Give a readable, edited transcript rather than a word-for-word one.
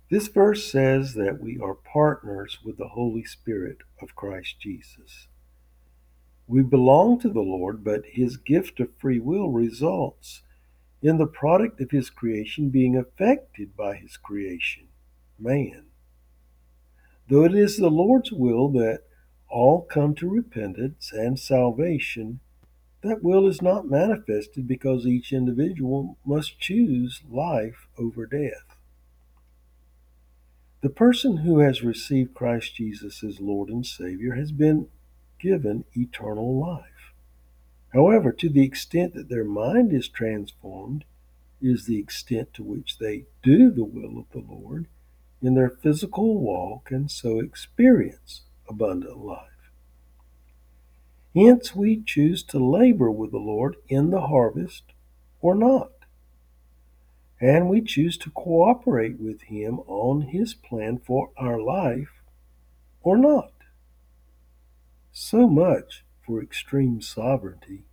This verse says that we are partners with the Holy Spirit of Christ Jesus. We belong to the Lord, but his gift of free will results in the product of his creation being affected by his creation, man. Though it is the Lord's will that all come to repentance and salvation, that will is not manifested because each individual must choose life over death. The person who has received Christ Jesus as Lord and Savior has been given eternal life. However, to the extent that their mind is transformed is the extent to which they do the will of the Lord in their physical walk and so experience abundant life. Hence, we choose to labor with the Lord in the harvest or not, and we choose to cooperate with Him on His plan for our life or not. So much for extreme sovereignty.